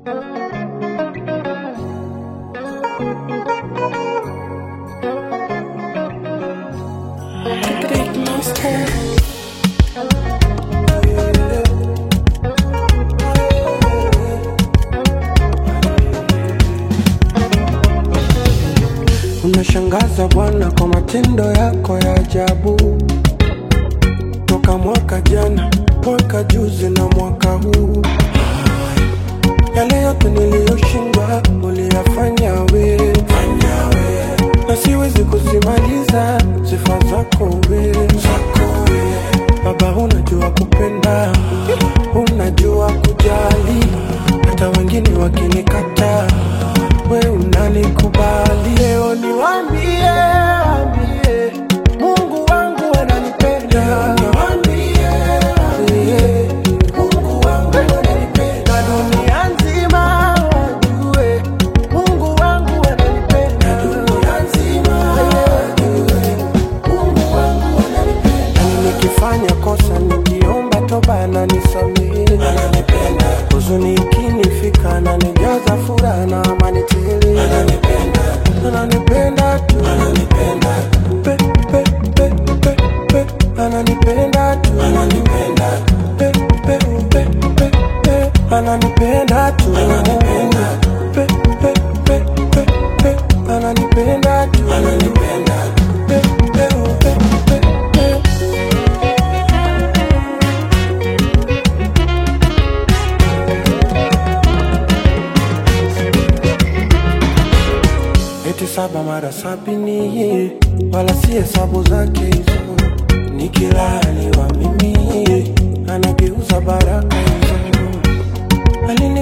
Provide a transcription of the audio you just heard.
Unashangaza Bwana kwa matendo yako ya ajabu. Toka mwaka jana, mwaka juzi na mwaka huu, yale yote niliyoshindwa uliyafanya wewe, na siwezi kusimaliza sifa zako wewe. Baba, unajua kupenda, unajua kujali, hata wengine wakinikataa wewe unanikubali. Leo niwaambie, Mungu wangu ananipenda. Niwaambie, Mungu wangu ananipenda. Dunia nzima wajue, Mungu wangu ananipenda. Dunia nzima wajue, Mungu wangu ananipenda. Nikifanya kosa nikiomba toba ananisamehe. Ananipenda. Huzuni ikinifika ananijaza furaha na amani tele. Ananipenda. Ananipenda tu. Ananipenda. Pe pe pe pe pe. Ananipenda tu. Ananipenda. Pe pe pe pe pe. Ananipenda tu. Ananipenda. Pe pe pe pe pe. Ananipenda tu. Ananipenda. Pe pe pe pe pe. Eti 7 mara 70, wala si hesabu zake hizo. Nikilaniwa mimi, anageuza baraka hizo.